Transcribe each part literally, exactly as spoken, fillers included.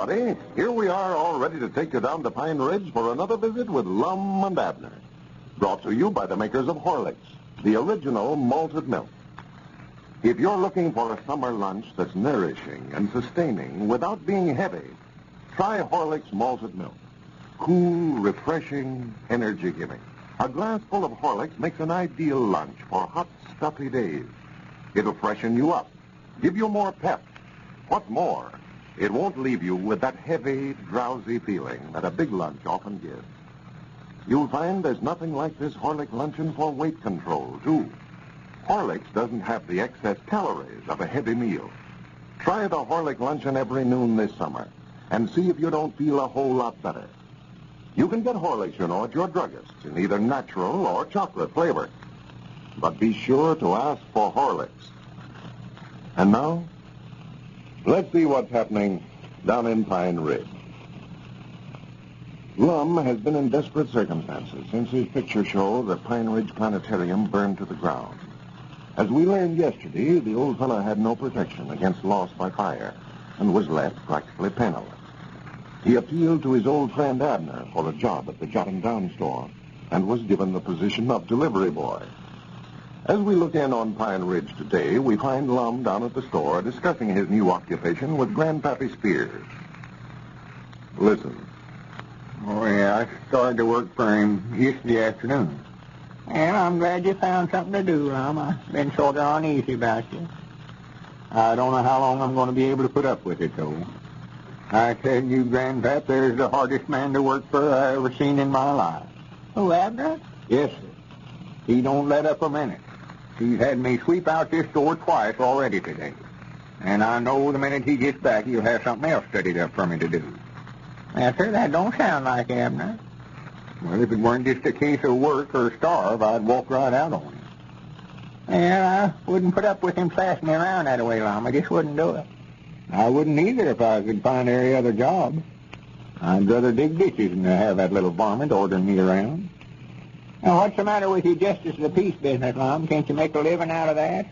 everybody. Here we are, all ready to take you down to Pine Ridge for another visit with Lum and Abner. Brought to you by the makers of Horlicks, the original malted milk. If you're looking for a summer lunch that's nourishing and sustaining without being heavy, try Horlicks malted milk. Cool, refreshing, energy-giving. A glass full of Horlicks makes an ideal lunch for hot, stuffy days. It'll freshen you up, give you more pep. What's more, it won't leave you with that heavy, drowsy feeling that a big lunch often gives. You'll find there's nothing like this Horlick luncheon for weight control, too. Horlicks doesn't have the excess calories of a heavy meal. Try the Horlick luncheon every noon this summer and see if you don't feel a whole lot better. You can get Horlicks, you know, at your druggist's in either natural or chocolate flavor. But be sure to ask for Horlicks. And now, let's see what's happening down in Pine Ridge. Lum has been in desperate circumstances since his picture show, the Pine Ridge Planetarium, burned to the ground. As we learned yesterday, the old fellow had no protection against loss by fire and was left practically penniless. He appealed to his old friend Abner for a job at the Jotting Down store and was given the position of delivery boy. As we look in on Pine Ridge today, we find Lum down at the store discussing his new occupation with Grandpappy Spears. Listen. Oh, yeah, I started to work for him yesterday afternoon. And I'm glad you found something to do, Lum. I've been sort of uneasy about you. I don't know how long I'm going to be able to put up with it, though. I tell you, Grandpap, there's the hardest man to work for I ever seen in my life. Oh, Abner? Yes, sir. He don't let up a minute. He's had me sweep out this store twice already today. And I know the minute he gets back, he'll have something else studied up for me to do. Yes, sir, that don't sound like Abner. Well, if it weren't just a case of work or starve, I'd walk right out on him. Yeah, I wouldn't put up with him passing me around that way, Lum. I just wouldn't do it. I wouldn't either if I could find any other job. I'd rather dig ditches than to have that little varmint ordering me around. Now, what's the matter with your justice of the peace business, Lum? Can't you make a living out of that?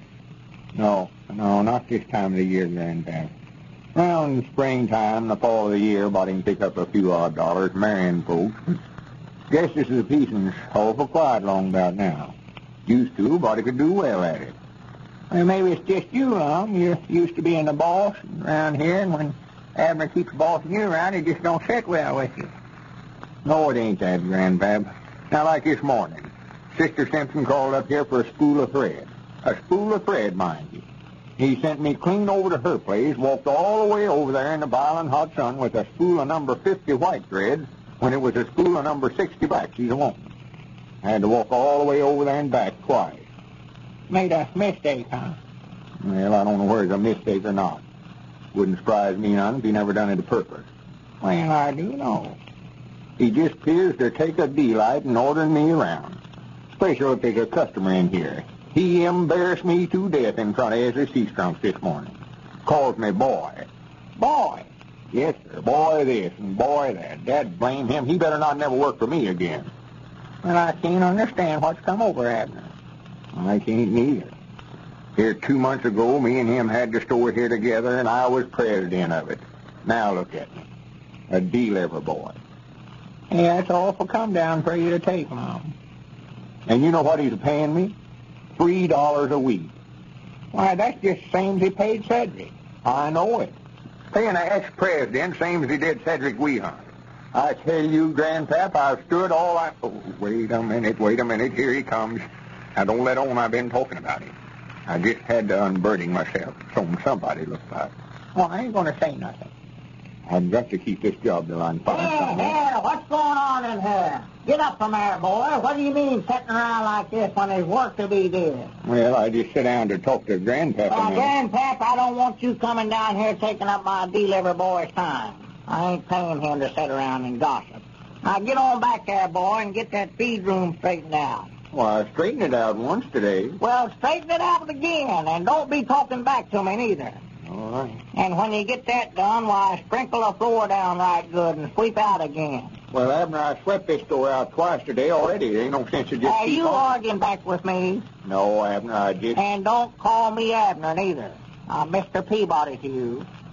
No, no, not this time of the year, Grandpa. Around springtime, the fall of the year, a body can pick up a few odd dollars marrying folks. Justice of the peace is awful quiet long about now. Used to, a body could do well at it. Well, maybe it's just you, Lum. You're used to being the boss around here, and when Abner keeps bossing you around, it just don't sit well with you. No, it ain't that, Grandpap. Now, like this morning, Sister Simpson called up here for a spool of thread. A spool of thread, mind you. He sent me clean over to her place, walked all the way over there in the biling hot sun with a spool of number fifty white thread when it was a spool of number sixty black she's a woman. I had to walk all the way over there and back twice. Made a mistake, huh? Well, I don't know whether it's a mistake or not. Wouldn't surprise me none if he never done it to purpose. Well, I do know. He just appears to take a delight in ordering me around. Especially if there's a customer in here. He embarrassed me to death in front of Ezra Seastrunk this morning. Calls me boy. Boy? Yes, sir. Boy this and boy that. Dad blame him. He better not never work for me again. Well, I can't understand what's come over Abner. I can't neither. Here two months ago, me and him had the store here together, and I was president of it. Now look at me. A deliver boy. Yeah, it's awful come down for you to take, Mom. And you know what he's paying me? Three dollars a week. Why, that's just the same as he paid Cedric. I know it. Paying an ex-president, same as he did Cedric Wehunt. I tell you, Grandpap, I've stood all I... Oh, wait a minute, wait a minute. Here he comes. Now, don't let on I've been talking about him. I just had to unburden myself, so somebody looked like. Well, I ain't going to say nothing. I've got to keep this job till I can find Here, something. here, what's going on in here? Get up from there, boy. What do you mean sitting around like this when there's work to be did? Well, I just sit down to talk to Grandpap. Well, Grandpap, I don't want you coming down here taking up my deliver boy's time. I ain't paying him to sit around and gossip. Now, get on back there, boy, and get that feed room straightened out. Well, I straightened it out once today. Well, straighten it out again, and don't be talking back to me neither. All right. And when you get that done, why, sprinkle the floor down right good and sweep out again. Well, Abner, I swept this store out twice today already. There ain't no sense of just Are keep you on. arguing back with me? No, Abner, I just... And don't call me Abner neither. I'm Mister Peabody to you.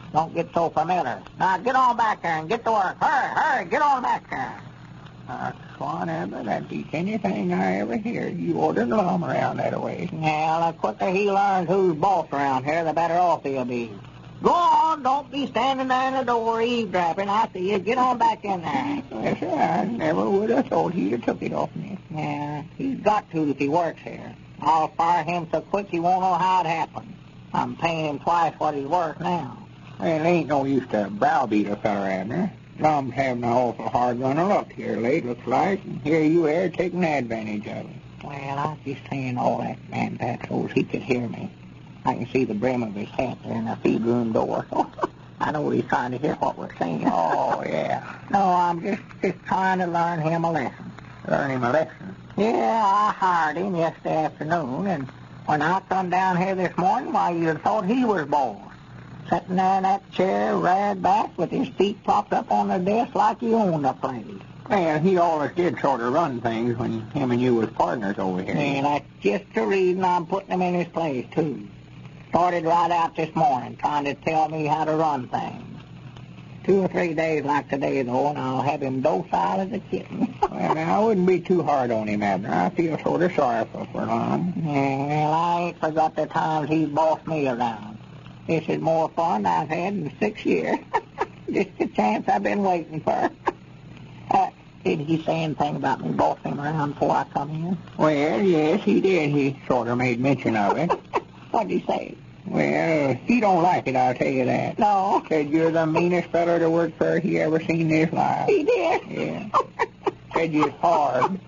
Don't get so familiar. Now get on back there and get to work. Hurry, hurry, get on back there. Uh, Swan Abner, that beats anything I ever hear. You ordered Lum around that way. Yeah, the quicker he learns who's boss around here, the better off he'll be. Go on, don't be standing there in the door eavesdropping. I see you. Get on back in there. Yes, sir, I never would have thought he'd have took it off me. Yeah, he's got to if he works here. I'll fire him so quick he won't know how it happened. I'm paying him twice what he's worth now. Well, ain't no use to browbeat a feller, Abner. Lum's having an awful hard run of luck here late, looks like, and here you are taking advantage of it. Well, I was just saying all that, man, Pat, so he could hear me. I can see the brim of his hat there in the feed room door. I know he's trying to hear what we're saying. Oh, yeah. No, I'm just, just trying to learn him a lesson. Learn him a lesson? Yeah, I hired him yesterday afternoon, and when I come down here this morning, why, you'd have thought he was boss. Sitting there in that chair, reared back, with his feet propped up on the desk like he owned the place. Well, he always did sort of run things when him and you was partners over here. And that's just the reason I'm putting him in his place, too. Started right out this morning, trying to tell me how to run things. Two or three days like today, though, and I'll have him docile as a kitten. Well, now, I wouldn't be too hard on him, Abner. I feel sort of sorrowful for Lum. Yeah, well, I ain't forgot the times he's bossed me around. This is more fun I've had in six years. Just a chance I've been waiting for. uh, did he say anything about me bossing him around before I come in? Well, yes, he did. He sort of made mention of it. What'd he say? Well, he don't like it, I'll tell you that. No. Said you're the meanest fellow to work for he ever seen in his life. He did? Yeah. Said you're hard.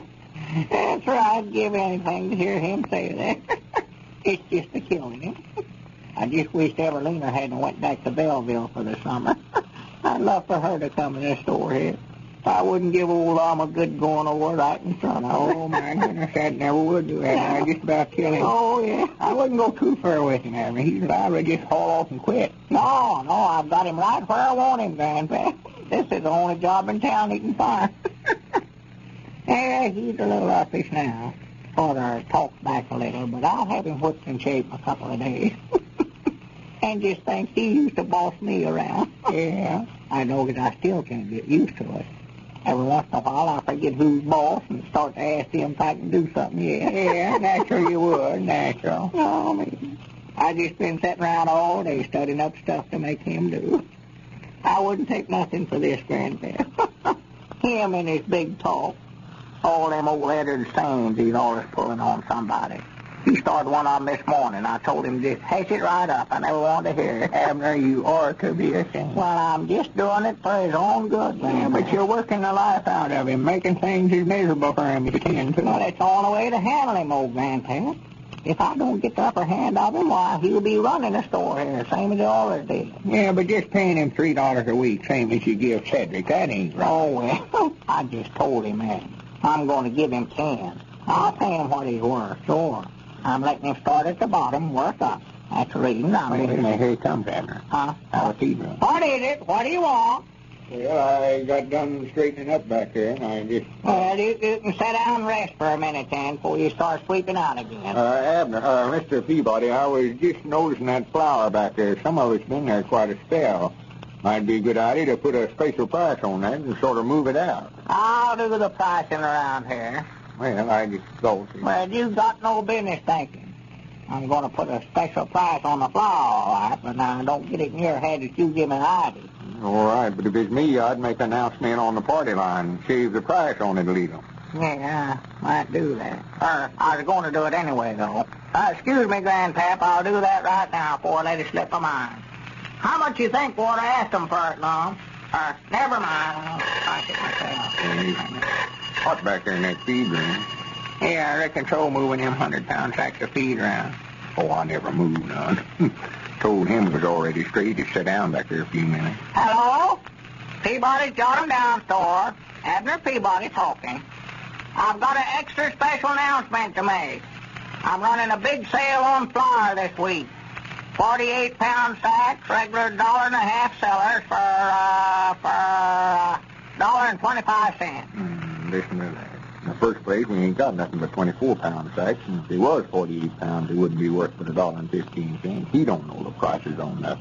That's right. I'd give anything to hear him say that. It's just a killing him. I just wish Evelina hadn't went back to Belleville for the summer. I'd love for her to come in the store here. I wouldn't give old Lum a good going over right in front of her. Oh, my goodness, that never would do that. Yeah. I'd just about kill him. Oh, yeah. I wouldn't go too far with him, Abner. He's liable to just haul off and quit. No, no, I've got him right where I want him, Grandpa. This is the only job in town he can find. Yeah, he's a little uffish now. Sort of talks back a little, but I'll have him whipped in shape in a couple of days. And just thinks he used to boss me around. Yeah. I know that I still can't get used to it. Every once in a while I forget who's boss and start to ask him if I can do something yet. Yeah, natural you would, natural. No, I mean, I just been sitting around all day studying up stuff to make him do. I wouldn't take nothing for this, Grandpa. Him and his big talk. All them old Edward sayings he's always pulling on somebody. He started one on this morning. I told him just hash it right up. I never wanted to hear it. Abner, you ought to be ashamed. Well, I'm just doing it for his own good, Yeah, man. but you're working the life out of him, making things as miserable for him as you can, too. Well, that's the only way to handle him, old Grandpa. If I don't get the upper hand of him, why, he'll be running the store here, same as he always did. Yeah, but just paying him three dollars a week, same as you give Cedric, that ain't right. Oh, well, I just told him that. I'm going to give him ten. I'll pay him what he's worth, sure. I'm letting him start at the bottom, work up. That's the reason I'm Wait a doing minute, it. here he comes, Abner. Huh? Out of feed room. What is it? What do you want? Well, I got done straightening up back there, and I just... Well, you, you can sit down and rest for a minute, then, before you start sweeping out again. Uh, Abner, uh, Mister Peabody, I was just noticing that flour back there. Some of it's been there quite a spell. Might be a good idea to put a special price on that and sort of move it out. I'll do the pricing around here. Well, I just thought... Well, you've got no business thinking. I'm going to put a special price on the flour, all right, but now don't get it in your head that you give me an idea. All right, but if it's me, I'd make an announcement on the party line and shave the price on it a little. Yeah, I might do that. Or I was going to do it anyway, though. Uh, excuse me, Grandpap, I'll do that right now before I let it slip my mind. How much you think we ought to ask them for it, Lum? Uh, never mind. I'll price it myself. What's back there in that feed room? Yeah, I reckon so, moving them hundred-pound sacks of feed around. Oh, I never moved none. Told him it was already straight to sit down back there a few minutes. Hello? Peabody's got him down, store. Abner Peabody talking. I've got an extra special announcement to make. I'm running a big sale on flour this week. forty-eight pound sacks, regular dollar and a half sellers for, uh, for, uh, dollar and twenty-five cents. Mm, listen to that. In the first place, we ain't got nothing but twenty-four pound sacks, and if they was forty-eight pounds, they wouldn't be worth but a dollar and fifteen cents. He don't know the prices on nothing.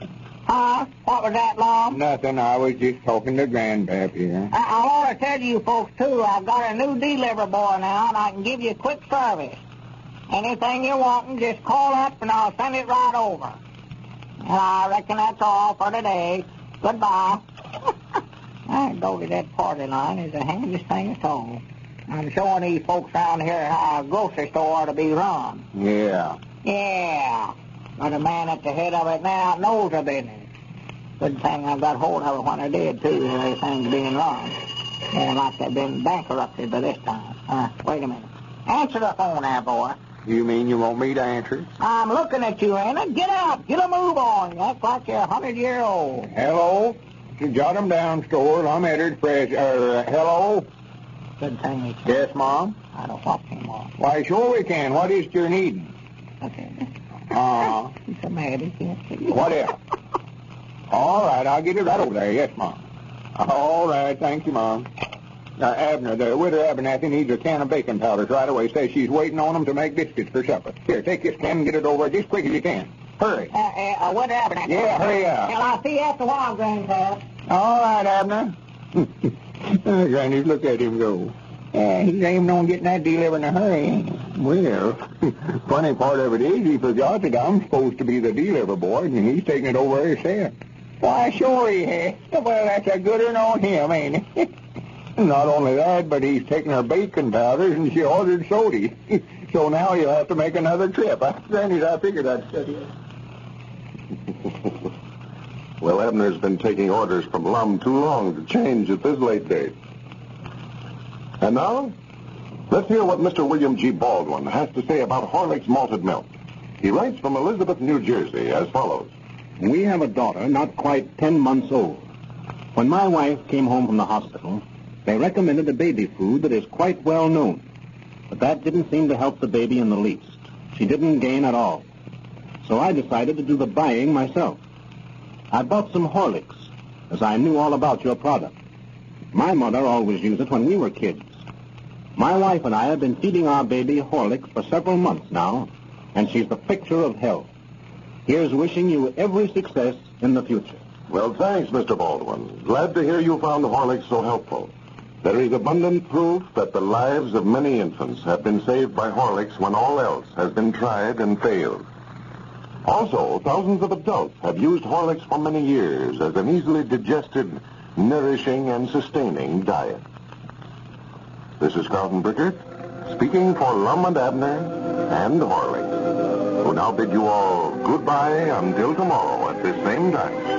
Huh? What was that, Lum? Nothing. I was just talking to Grandpap here. I, I want to tell you folks, too, I've got a new delivery boy now, and I can give you quick service. Anything you want, just call up, and I'll send it right over. And I reckon that's all for today. Goodbye. I go to that party line is the handiest thing at all. I'm showing these folks around here how a grocery store ought to be run. Yeah. Yeah. But the man at the head of it now knows the business. Good thing I got hold of it when I did, too. Everything's being run. More like they've been bankrupted by this time. Uh, wait a minute. Answer the phone there, boy. You mean you want me to answer? I'm looking at you, Anna. Get up. Get a move on. You act like you're a hundred year old. Hello? Jot 'em down, store. I'm Edward Fresh. Uh, hello? Good thing it's... Yes, Mom? I don't talk anymore. Why, sure we can. What is it you're needing? Okay. Uh-huh. He's so mad he can't see. What else? All right, I'll get it right over there. Yes, Mom. All right, thank you, Mom. Uh, Abner, the widow Abernathy needs a can of baking powders right away. Says she's waiting on them to make biscuits for supper. Here, take this can and get it over just quick as you can. Hurry. Uh, uh, uh, what happened? Yeah, hurry up. Well, I'll see you after a while, Grandpa. All right, Abner. uh, Granny, look at him go. Yeah, he's aiming on getting that deal in a hurry, ain't he? Well, funny part of it is he forgot that I'm supposed to be the delivery boy, and he's taking it over himself. Why, sure he has. Well, that's a good one on him, ain't it? Not only that, but he's taking her baking powders, and she ordered soda. So now you'll have to make another trip. Granny, I figured I'd study it. Well, Abner's been taking orders from Lum too long to change at this late date. And now, let's hear what Mister William G. Baldwin has to say about Horlick's malted milk. He writes from Elizabeth, New Jersey, as follows. We have a daughter not quite ten months old. When my wife came home from the hospital, they recommended a baby food that is quite well known. But that didn't seem to help the baby in the least. She didn't gain at all. So I decided to do the buying myself. I bought some Horlicks, as I knew all about your product. My mother always used it when we were kids. My wife and I have been feeding our baby Horlicks for several months now, and she's the picture of health. Here's wishing you every success in the future. Well, thanks, Mister Baldwin. Glad to hear you found Horlicks so helpful. There is abundant proof that the lives of many infants have been saved by Horlicks when all else has been tried and failed. Also, thousands of adults have used Horlicks for many years as an easily digested, nourishing, and sustaining diet. This is Carlton Brickert, speaking for Lum and Abner and Horlicks, who now bid you all goodbye until tomorrow at this same time.